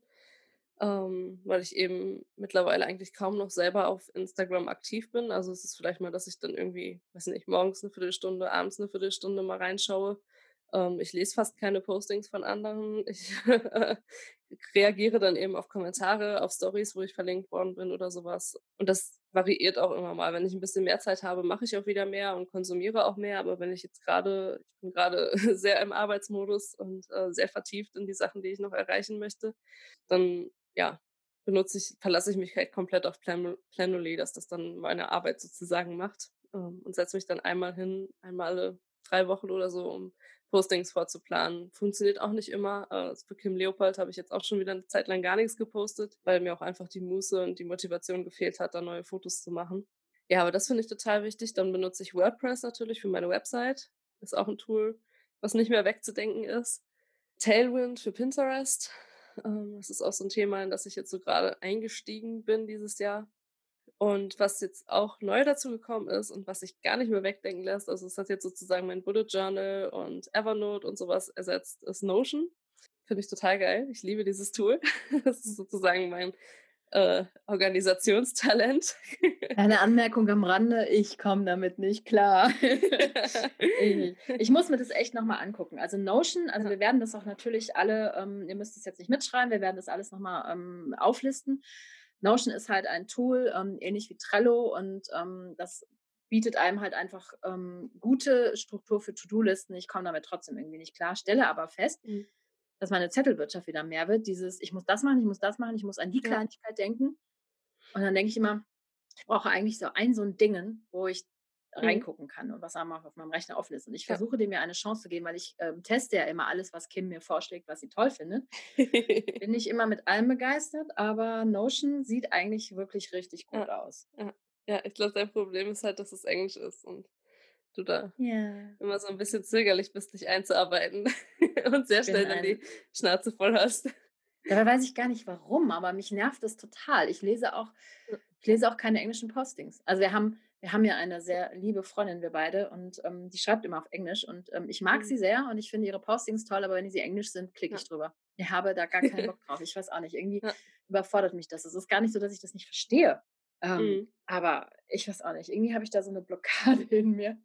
weil ich eben mittlerweile eigentlich kaum noch selber auf Instagram aktiv bin. Also, es ist vielleicht mal, dass ich dann irgendwie, weiß nicht, morgens eine Viertelstunde, abends eine Viertelstunde mal reinschaue. Ich lese fast keine Postings von anderen. Ich reagiere dann eben auf Kommentare, auf Stories, wo ich verlinkt worden bin oder sowas. Und das variiert auch immer mal. Wenn ich ein bisschen mehr Zeit habe, mache ich auch wieder mehr und konsumiere auch mehr. Aber wenn ich bin gerade sehr im Arbeitsmodus und, sehr vertieft in die Sachen, die ich noch erreichen möchte, dann, ja, verlasse ich mich halt komplett auf Planoly, dass das dann meine Arbeit sozusagen macht, und setze mich dann einmal hin, einmal alle 3 Wochen oder so, um Postings vorzuplanen. Funktioniert auch nicht immer. Für Kim Leopold habe ich jetzt auch schon wieder eine Zeit lang gar nichts gepostet, weil mir auch einfach die Muße und die Motivation gefehlt hat, da neue Fotos zu machen. Ja, aber das finde ich total wichtig. Dann benutze ich WordPress natürlich für meine Website. Ist auch ein Tool, was nicht mehr wegzudenken ist. Tailwind für Pinterest. Das ist auch so ein Thema, in das ich jetzt so gerade eingestiegen bin dieses Jahr. Und was jetzt auch neu dazu gekommen ist und was sich gar nicht mehr wegdenken lässt, also, es hat jetzt sozusagen mein Bullet Journal und Evernote und sowas ersetzt, ist Notion. Finde ich total geil. Ich liebe dieses Tool. Das ist sozusagen mein, Organisationstalent. Eine Anmerkung am Rande, ich komme damit nicht klar. Ich muss mir das echt noch mal angucken. Also Notion, also Ja. wir werden das auch natürlich alle, ihr müsst es jetzt nicht mitschreiben, wir werden das alles noch mal, auflisten. Notion ist halt ein Tool, ähnlich wie Trello, und, das bietet einem halt einfach, gute Struktur für To-do-Listen. Ich komme damit trotzdem irgendwie nicht klar, stelle aber fest, Mhm. dass meine Zettelwirtschaft wieder mehr wird. Dieses: „Ich muss das machen, ich muss das machen, ich muss an die Ja. Kleinigkeit denken.“ Und dann denke ich immer, ich brauche eigentlich so ein Dingen, wo ich Mhm. reingucken kann und was einmal auf meinem Rechner offen ist. Und ich Ja. versuche dem ja eine Chance zu geben, weil ich teste ja immer alles, was Kim mir vorschlägt, was sie toll findet. Bin nicht immer mit allem begeistert, aber Notion sieht eigentlich wirklich richtig gut Ja, aus. ja. Ja, ich glaube, dein Problem ist halt, dass es Englisch ist und du da Ja. immer so ein bisschen zögerlich bist, dich einzuarbeiten und Ich sehr bin schnell dann die ein Schnauze voll hast. Dabei weiß ich gar nicht warum, aber mich nervt das total. Ja, Ich lese auch keine englischen Postings. Also, wir haben ja eine sehr liebe Freundin, wir beide, und, die schreibt immer auf Englisch und, ich mag mhm, sie sehr und ich finde ihre Postings toll, aber wenn sie Englisch sind, klicke ja. ich drüber. Ich habe da gar keinen Bock drauf. Ich weiß auch nicht, irgendwie Ja, überfordert mich das. Es ist gar nicht so, dass ich das nicht verstehe, mhm. aber ich weiß auch nicht, irgendwie habe ich da so eine Blockade in mir.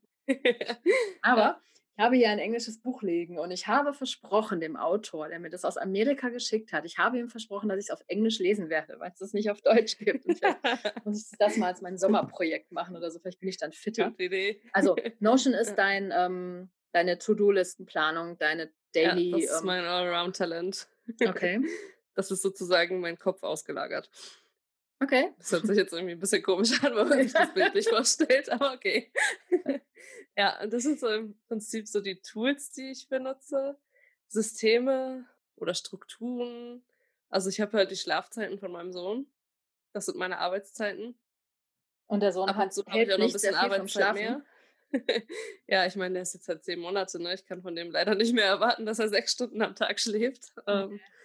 Ja. Aber ich habe hier ein englisches Buch liegen und ich habe versprochen dem Autor, der mir das aus Amerika geschickt hat, ich habe ihm versprochen, dass ich es auf Englisch lesen werde, weil es das nicht auf Deutsch gibt. Und vielleicht muss ich das mal als mein Sommerprojekt machen oder so, vielleicht bin ich dann fitter. Gute Idee. Also, Notion ist Ja, deine To-do-Listenplanung, deine ja, das Daily, ist mein Allround-Talent. okay, Das ist sozusagen mein Kopf ausgelagert. okay. Das hört sich jetzt irgendwie 'n bisschen komisch an, wenn man sich das bildlich vorstellt, aber okay. Ja, und das sind so im Prinzip so die Tools, die ich benutze, Systeme oder Strukturen. Also, ich habe halt die Schlafzeiten von meinem Sohn. Das sind meine Arbeitszeiten. Und der Sohn Ab und hat zu habe ich hält auch noch 'n nicht sehr bisschen viel vom Arbeitszeit mehr. Schlafen? Ja, ich meine, der ist jetzt halt 10 Monate, ne? Ich kann von dem leider nicht mehr erwarten, dass er 6 Stunden am Tag schläft. Ne,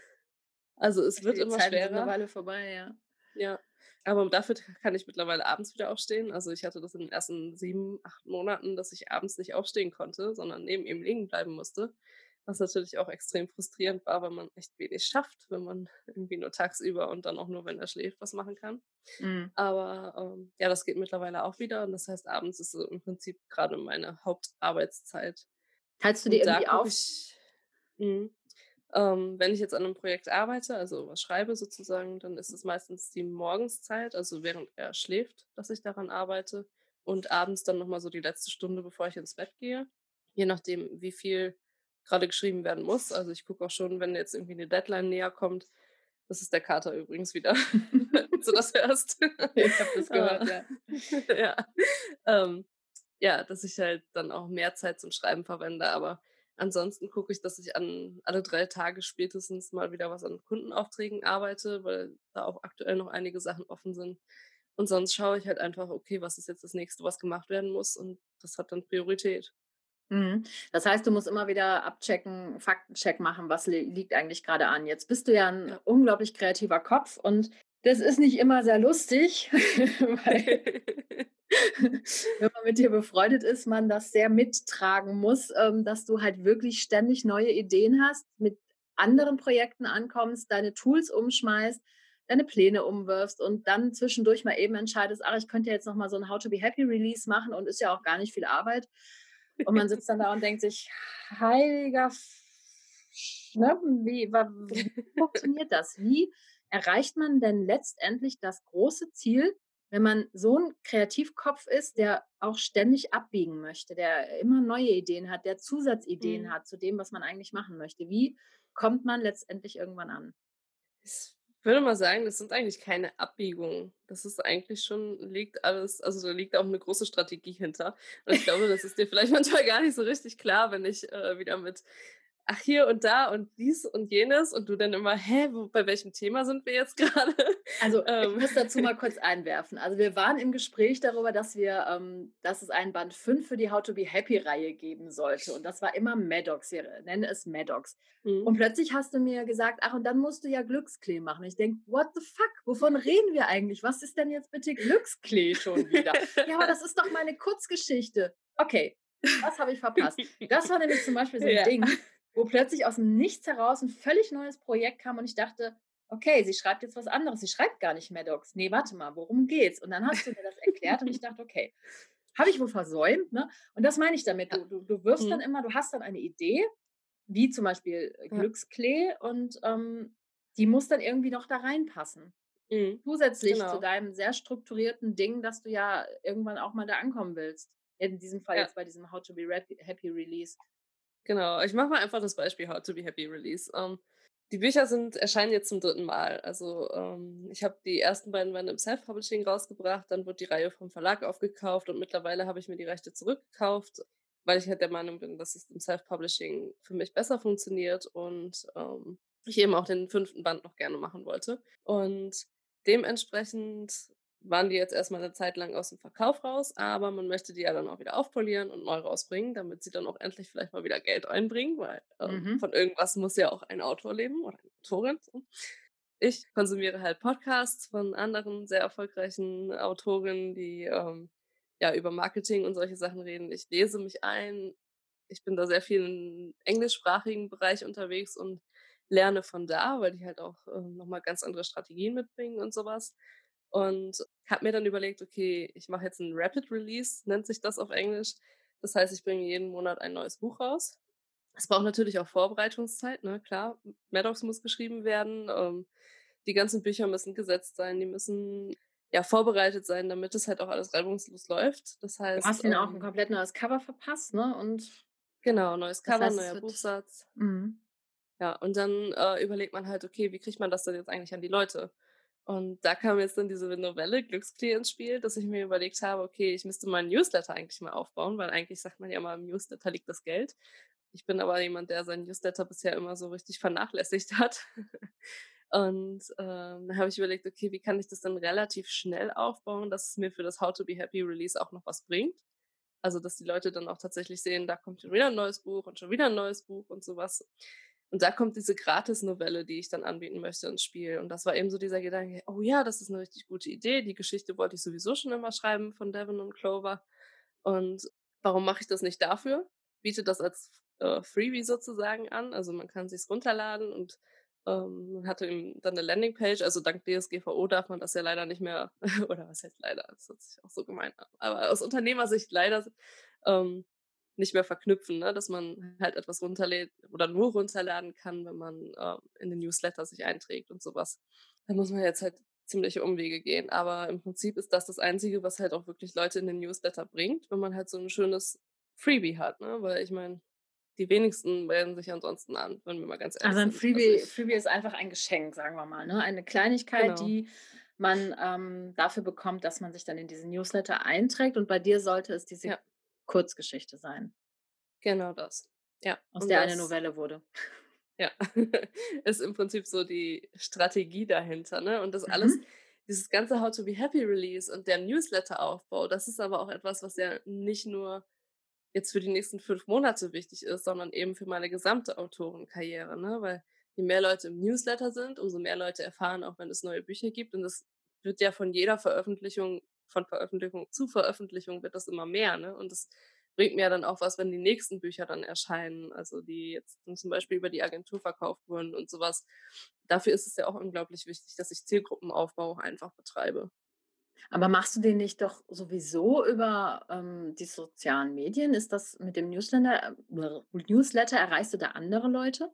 Also, es ich dachte, wird die immer Zeiten sind 'ne schwerer. Weile vorbei, ja. Ja, aber dafür kann ich mittlerweile abends wieder aufstehen. Also, ich hatte das in den ersten 7, 8 Monaten, dass ich abends nicht aufstehen konnte, sondern neben ihm liegen bleiben musste, was natürlich auch extrem frustrierend war, weil man echt wenig schafft, wenn man irgendwie nur tagsüber und dann auch nur, wenn er schläft, was machen kann. Mhm. Aber, ja, das geht mittlerweile auch wieder und das heißt, abends ist so im Prinzip grade meine Hauptarbeitszeit. Teilst du dir Und da irgendwie gucke auf? ich mhm. Wenn ich jetzt an 'nem Projekt arbeite, also was schreibe sozusagen, dann ist es meistens die Morgenszeit, also während er schläft, dass ich daran arbeite und abends dann noch mal so die letzte Stunde, bevor ich ins Bett gehe, je nachdem, wie viel grade geschrieben werden muss. Also, ich gucke auch schon, wenn jetzt irgendwie 'ne Deadline näher kommt, das ist der Kater übrigens wieder, falls du das hörst. Ich habe das Ah, gehört, ja. ja. Ähm, ja, dass ich halt dann auch mehr Zeit zum Schreiben verwende, aber ansonsten gucke ich, dass ich an alle 3 Tage spätestens mal wieder was an Kundenaufträgen arbeite, weil da auch aktuell noch einige Sachen offen sind. Und sonst schaue ich halt einfach: „Okay, was ist jetzt das Nächste, was gemacht werden muss?“ Und das hat dann Priorität. Mhm. Das heißt, du musst immer wieder abchecken, Faktencheck machen, was liegt eigentlich gerade an. Jetzt bist du ja ein Ja. unglaublich kreativer Kopf und das ist nicht immer sehr lustig, weil wenn man mit dir befreundet ist, man das sehr mittragen muss, dass du halt wirklich ständig neue Ideen hast, mit Ja. anderen Projekten ankommst, deine Tools umschmeißt, deine Pläne umwirfst und dann zwischendurch mal eben entscheidest: „Ach, ich könnte jetzt noch mal so ein How to be happy Release machen“ und ist ja auch gar nicht viel Arbeit. Und man sitzt dann da und denkt sich: „Heiliger ne, wie funktioniert das? Wie erreicht man denn letztendlich das große Ziel, wenn man so 'n Kreativkopf ist, der auch ständig abbiegen möchte, der immer neue Ideen hat, der Zusatzideen Mhm. hat zu dem, was man eigentlich machen möchte? Wie kommt man letztendlich irgendwann an?“ Ich würde mal sagen, das sind eigentlich keine Abbiegungen. Das ist eigentlich schon liegt alles also, da liegt auch 'ne große Strategie hinter. Und ich glaube, das ist dir vielleicht manchmal gar nicht so richtig klar, wenn ich, wieder mit: „Ach, hier und da und dies und jenes“ und du dann immer: „Hä, wo bei welchem Thema sind wir jetzt grade?“ Also, ich Ähm. muss dazu mal kurz einwerfen. Also, wir waren im Gespräch darüber, dass es einen Band 5 für die How to be Happy Reihe geben sollte und das war immer Maddox. Wir nennen es Maddox. Mhm. Und plötzlich hast du mir gesagt: „Ach, und dann musst du ja Glücksklee machen.“ Ich denke: „What the fuck? Wovon reden wir eigentlich? Was ist denn jetzt bitte Glücksklee schon wieder?“ „Ja, aber das ist doch meine Kurzgeschichte.“ Okay, was habe ich verpasst? Das war nämlich zum Beispiel so 'n Ja. Ding, wo plötzlich aus'm Nichts heraus 'n völlig neues Projekt kam und ich dachte: Okay, sie schreibt jetzt was anderes. Sie schreibt gar nicht Maddox. Ne, warte mal, worum geht's? Und dann hast du mir das erklärt und ich dachte: „Okay, habe ich wohl versäumt“, ne? Und das meine ich damit. Ja. Du wirfst dann Mhm. immer du hast dann eine Idee, wie zum Beispiel, Ja. Glücksklee und, die muss dann irgendwie noch da reinpassen. Mhm. Zusätzlich zu Genau. deinem sehr strukturierten Ding, dass du ja irgendwann auch mal da ankommen willst. In diesem Fall Ja. jetzt bei diesem How to be Happy Release. Genau. Ich mache mal einfach das Beispiel How to be Happy Release. Die Bücher erscheinen jetzt zum dritten Mal. Also, ich habe die ersten beiden Bände im Self-Publishing rausgebracht, dann wurde die Reihe vom Verlag aufgekauft und mittlerweile habe ich mir die Rechte zurückgekauft, weil ich halt der Meinung bin, dass es im Self-Publishing für mich besser funktioniert und, ich eben auch den fünften Band noch gerne machen wollte. Und dementsprechend waren die jetzt erst mal 'ne Zeit lang aus dem Verkauf raus, aber man möchte die ja dann auch wieder aufpolieren und neu rausbringen, damit sie dann auch endlich vielleicht mal wieder Geld einbringen, weil, Mhm. von irgendwas muss ja auch ein Autor leben oder eine Autorin, so. Ich konsumiere halt Podcasts von anderen sehr erfolgreichen Autorinnen, die, ja, über Marketing und solche Sachen reden. Ich lese mich ein. Ich bin da sehr viel im englischsprachigen Bereich unterwegs und lerne von da, weil die halt auch, noch mal ganz andere Strategien mitbringen und sowas. Und habe mir dann überlegt: „Okay, ich mache jetzt 'n Rapid Release“, nennt sich das auf Englisch. Das heißt, ich bringe jeden Monat ein neues Buch raus. Es braucht natürlich auch Vorbereitungszeit, ne, klar. Maddox muss geschrieben werden, die ganzen Bücher müssen gesetzt sein, die müssen, ja, vorbereitet sein, damit es halt auch alles reibungslos läuft. Das Du heißt, hast ihnen auch 'n komplett neues Cover verpasst, ne? Und genau, neues das Cover, heißt, es neuer wird Buchsatz. mhm. Ja, und dann, überlegt man halt: „Okay, wie kriegt man das denn jetzt eigentlich an die Leute?“ Und da kam jetzt dann diese Novelle Glücksklee ins Spiel, dass ich mir überlegt habe: „Okay, ich müsste meinen Newsletter eigentlich mal aufbauen“, weil eigentlich sagt man ja immer, im Newsletter liegt das Geld. Ich bin aber jemand, der seinen Newsletter bisher immer so richtig vernachlässigt hat. Und, dann habe ich überlegt: „Okay, wie kann ich das dann relativ schnell aufbauen, dass es mir für das How to be Happy Release auch noch was bringt?“ Also, dass die Leute dann auch tatsächlich sehen, da kommt schon wieder 'n neues Buch und schon wieder 'n neues Buch und so was. Und da kommt diese Gratisnovelle, die ich dann anbieten möchte, ins Spiel. Und das war eben so dieser Gedanke: „Oh ja, das ist 'ne richtig gute Idee. Die Geschichte wollte ich sowieso schon immer schreiben von Devon und Clover. Und warum mache ich das nicht dafür?“ Biete das als, Freebie sozusagen an. Also, man kann sich's runterladen und, man hatte eben dann 'ne Landingpage. Also, dank DSGVO darf man das ja leider nicht mehr oder was heißt leider, das hört sich auch so gemein an, aber aus Unternehmersicht leider, ähm, nicht mehr verknüpfen, ne, dass man halt etwas runterlädt oder nur runterladen kann, wenn man, in den Newsletter sich einträgt und so was. Da muss man jetzt halt ziemliche Umwege gehen, aber im Prinzip ist das das Einzige, was halt auch wirklich Leute in den Newsletter bringt, wenn man halt so 'n schönes Freebie hat, ne? Weil ich meine, die wenigsten melden sich ansonsten an, wenn wir mal ganz ehrlich Also, 'n sind. Also, ich Freebie ist einfach ein Geschenk, sagen wir mal, ne? Eine Kleinigkeit, genau. die man, dafür bekommt, dass man sich dann in diesen Newsletter einträgt und bei dir sollte es diese Ja, Kurzgeschichte sein, genau das. Ja, aus und der eine das Novelle wurde. ja, ist im Prinzip so die Strategie dahinter, ne? Und das alles Mhm. dieses ganze How to be Happy Release und der Newsletteraufbau, das ist aber auch etwas, was ja nicht nur jetzt für die nächsten 5 Monate wichtig ist, sondern eben für meine gesamte Autorenkarriere, ne? Weil je mehr Leute im Newsletter sind, umso mehr Leute erfahren auch, wenn es neue Bücher gibt. Und das wird ja von jeder Veröffentlichung von Veröffentlichung zu Veröffentlichung wird das immer mehr, ne? Und das bringt mir ja dann auch was, wenn die nächsten Bücher dann erscheinen, also die jetzt dann zum Beispiel über die Agentur verkauft wurden und sowas. Dafür ist es ja auch unglaublich wichtig, dass ich Zielgruppenaufbau einfach betreibe. Aber machst du den nicht doch sowieso über, die sozialen Medien? Ist das mit dem Newsletter erreichst du da andere Leute?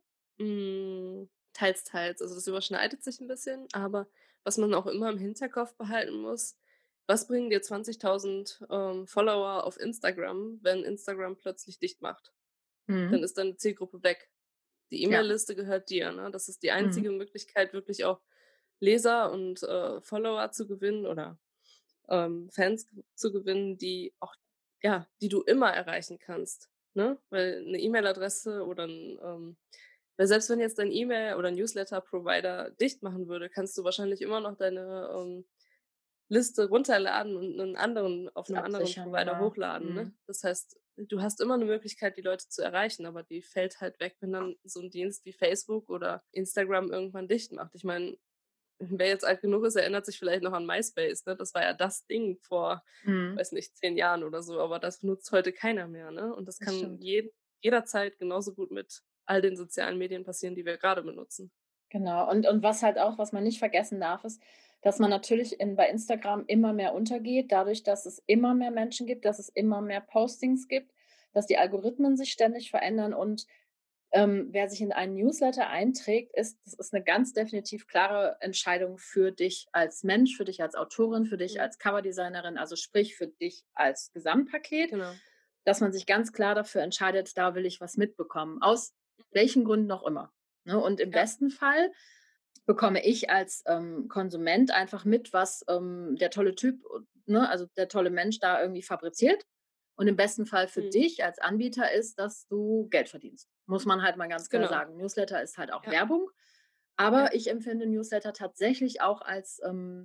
Teils, teils. Also, das überschneidet sich ein bisschen, aber was man auch immer im Hinterkopf behalten muss: Was bringen dir 20.000, Follower auf Instagram, wenn Instagram plötzlich dicht macht? Dann Mhm. ist deine Zielgruppe weg. Die Ja. E-Mail-Liste gehört dir, ne? Das ist die Mhm. einzige Möglichkeit, wirklich auch Leser und, Follower zu gewinnen oder, Fans zu gewinnen, die auch ja, die du immer erreichen kannst, ne? Weil eine E-Mail-Adresse oder 'n, weil selbst wenn jetzt dein E-Mail oder Newsletter-Provider dicht machen würde, kannst du wahrscheinlich immer noch deine, Liste runterladen und 'nen anderen auf Das 'nem anderen Absichern, Provider genau. hochladen, ne? Mhm. Das heißt, du hast immer 'ne Möglichkeit, die Leute zu erreichen, aber die fällt halt weg, wenn dann so 'n Dienst wie Facebook oder Instagram irgendwann dicht macht. Ich meine, wer jetzt alt genug ist, erinnert sich vielleicht noch an MySpace, ne? Das war ja das Ding vor, Mhm. weiß nicht, 10 Jahren oder so, aber das nutzt heute keiner mehr, ne? Und das Das kann stimmt. jederzeit genauso gut mit all den sozialen Medien passieren, die wir grade benutzen. Genau. Und was halt auch was man nicht vergessen darf, ist, dass man natürlich bei Instagram immer mehr untergeht, dadurch, dass es immer mehr Menschen gibt, dass es immer mehr Postings gibt, dass die Algorithmen sich ständig verändern und, wer sich in einen Newsletter einträgt, das ist eine ganz definitiv klare Entscheidung für dich als Mensch, für dich als Autorin, für dich Mhm, als Coverdesignerin, also sprich für dich als Gesamtpaket, genau. dass man sich ganz klar dafür entscheidet: „Da will ich was mitbekommen“, aus welchen Gründen auch immer. Ne? Und im Ja. besten Fall bekomme ich als Konsument einfach mit, was der tolle Typ, ne, also der tolle Mensch da irgendwie fabriziert. Und im besten Fall für Mhm. dich als Anbieter ist, dass du Geld verdienst. Muss man halt mal ganz klar Genau. sagen. Newsletter ist halt auch Ja, Werbung, ja. aber ich empfinde Newsletter tatsächlich auch als,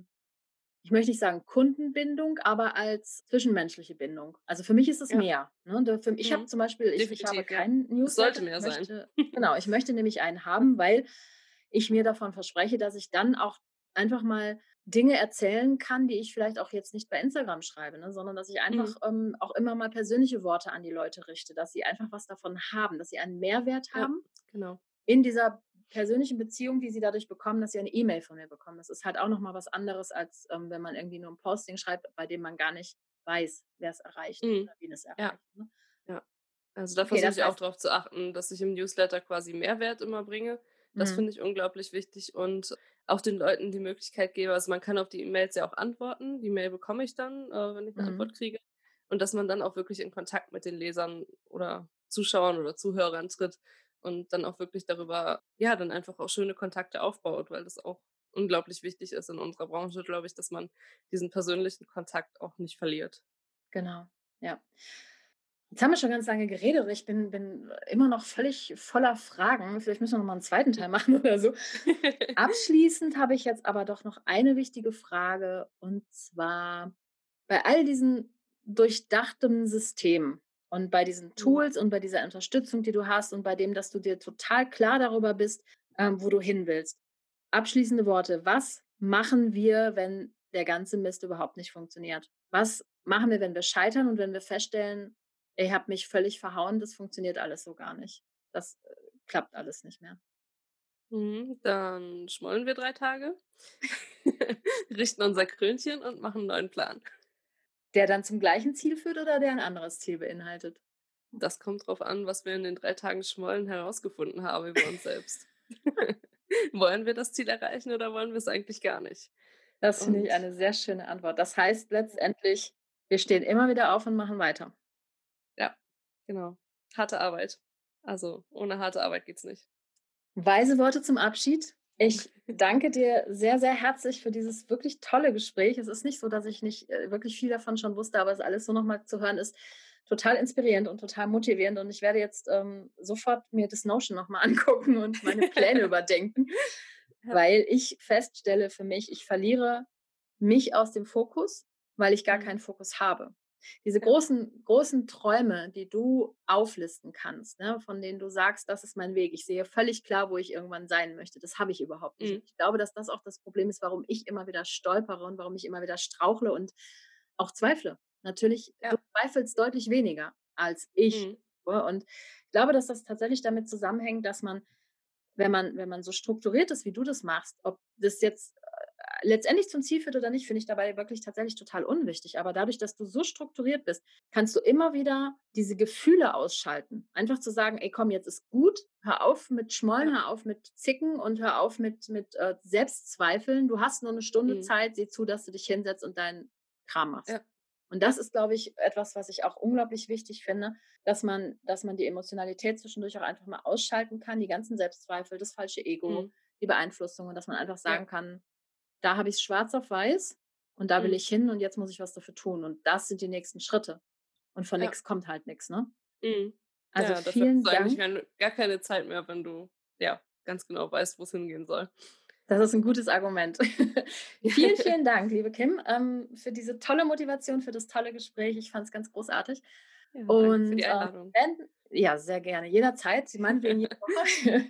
ich möchte nicht sagen Kundenbindung, aber als zwischenmenschliche Bindung. Also für mich ist es Ja. mehr. Ne? Ich habe Mhm. zum Beispiel, ich habe Definitiv, ja. keinen Es sollte Newsletter. mehr sein. Ich möchte nämlich einen haben, weil ich mir davon verspreche, dass ich dann auch einfach mal Dinge erzählen kann, die ich vielleicht auch jetzt nicht bei Instagram schreibe, ne, sondern dass ich einfach Mhm. auch immer mal persönliche Worte an die Leute richte, dass sie einfach was davon haben, dass sie einen Mehrwert Ja, haben genau. in dieser persönlichen Beziehung, die sie dadurch bekommen, dass sie eine E-Mail von mir bekommen. Das ist halt auch noch mal was anderes, als wenn man irgendwie nur ein Posting schreibt, bei dem man gar nicht weiß, wer es erreicht Mhm. oder wen es Ja, erreicht. Ne? ja. Also, da Okay, versuche das ich auch heißt, drauf zu achten, dass ich im Newsletter quasi Mehrwert immer bringe. Das mhm, finde ich unglaublich wichtig und auch den Leuten die Möglichkeit gebe, also, man kann auf die E-Mails ja auch antworten. Die Mail bekomme ich dann, wenn ich eine mhm, Antwort kriege. Und dass man dann auch wirklich in Kontakt mit den Lesern oder Zuschauern oder Zuhörern tritt und dann auch wirklich darüber ja, dann einfach auch schöne Kontakte aufbaut, weil das auch unglaublich wichtig ist in unserer Branche, glaube ich, dass man diesen persönlichen Kontakt auch nicht verliert. genau, ja. Jetzt haben wir schon ganz lange geredet und ich bin immer noch völlig voller Fragen. Vielleicht müssen wir noch mal 'n zweiten Teil machen oder so. Abschließend habe ich jetzt aber doch noch eine wichtige Frage, und zwar bei all diesen durchdachten Systemen und bei diesen Mhm. Tools und bei dieser Unterstützung, die du hast und bei dem, dass du dir total klar darüber bist, wo du hin willst. Abschließende Worte. Was machen wir, wenn der ganze Mist überhaupt nicht funktioniert? Was machen wir, wenn wir scheitern und wenn wir feststellen: „Ich habe mich völlig verhauen, das funktioniert alles so gar nicht. Das, klappt alles nicht mehr?“ Mhm, dann schmollen wir 3 Tage, richten unser Krönchen und machen 'n neuen Plan. Der dann zum gleichen Ziel führt oder der ein anderes Ziel beinhaltet? Das kommt drauf an, was wir in den 3 Tagen Schmollen herausgefunden haben über uns selbst. Wollen wir das Ziel erreichen oder wollen wir's eigentlich gar nicht? Das finde ich Und eine sehr schöne Antwort. Das heißt ja, letztendlich, wir stehen immer wieder auf und machen weiter. ja, genau. Harte Arbeit. Also, ohne harte Arbeit geht's nicht. Weise Worte zum Abschied. Ich danke dir sehr, sehr herzlich für dieses wirklich tolle Gespräch. Es ist nicht so, dass ich nicht wirklich viel davon schon wusste, aber es alles so nochmal zu hören ist total inspirierend und total motivierend. Und ich werde jetzt sofort mir das Notion nochmal angucken und meine Pläne überdenken, Ja, weil ich feststelle für mich, ich verliere mich aus dem Fokus, weil ich gar mhm, keinen Fokus habe. Diese ja, großen Träume, die du auflisten kannst, ne, von denen du sagst: „Das ist mein Weg. Ich sehe völlig klar, wo ich irgendwann sein möchte.“ Das habe ich überhaupt nicht. mhm, Und ich glaube, dass das auch das Problem ist, warum ich immer wieder stolpere und warum ich immer wieder strauchle und auch zweifle. Natürlich, du ja, zweifelst deutlich weniger als ich. mhm, Und ich glaube, dass das tatsächlich damit zusammenhängt, dass man, wenn man so strukturiert ist, wie du das machst, ob das jetzt letztendlich zum Ziel führt oder nicht, finde ich dabei wirklich tatsächlich total unwichtig. Aber dadurch, dass du so strukturiert bist, kannst du immer wieder diese Gefühle ausschalten. Einfach zu sagen: „Ey, komm, jetzt ist gut. Hör auf mit Schmollen, ja, hör auf mit Zicken und hör auf mit Selbstzweifeln. Du hast nur eine Stunde mhm, Zeit. Sieh zu, dass du dich hinsetzt und deinen Kram machst.“ ja, Und das ja, ist, glaube ich, etwas, was ich auch unglaublich wichtig finde, dass man die Emotionalität zwischendurch auch einfach mal ausschalten kann, die ganzen Selbstzweifel, das falsche Ego, mhm, die Beeinflussung, und dass man einfach ja, sagen kann: „Da habe ich's schwarz auf weiß und da will mhm, ich hin und jetzt muss ich was dafür tun und das sind die nächsten Schritte.“ Und von ja. nix kommt halt nix, ne? Mhm. Also, Ja, dafür hast du vielen eigentlich Dank. gar keine Zeit mehr, wenn du, ja, ganz genau weißt, wo's hingehen soll. Das ist 'n gutes Argument. Vielen, vielen Dank, liebe Kim, für diese tolle Motivation, für das tolle Gespräch. Ich fand's ganz großartig. Ja, danke für Und, die Einladung. wenn ja, sehr gerne, jederzeit, meinetwegen jede Woche.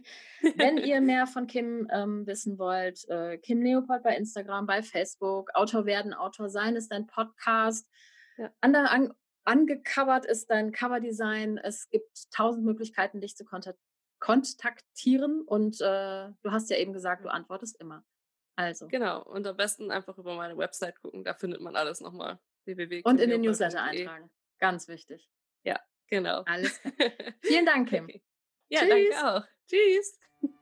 Wenn ihr mehr von Kim, wissen wollt, Kim Leopold bei Instagram, bei Facebook, Autor werden, Autor sein ist dein Podcast. Ja, Ander an Angecovert ist dein Coverdesign. Es gibt tausend Möglichkeiten, dich zu kontaktieren und, du hast ja eben gesagt, du ja. antwortest immer. Also, Genau, und am besten einfach über meine Website gucken, da findet man alles noch mal. und in den Newsletter www.kimleopold.de. eintragen. Ganz wichtig. Ja, genau. Alles klar. Vielen Dank, Kim. Okay. Ja, danke Tschüss. auch. Tschüss.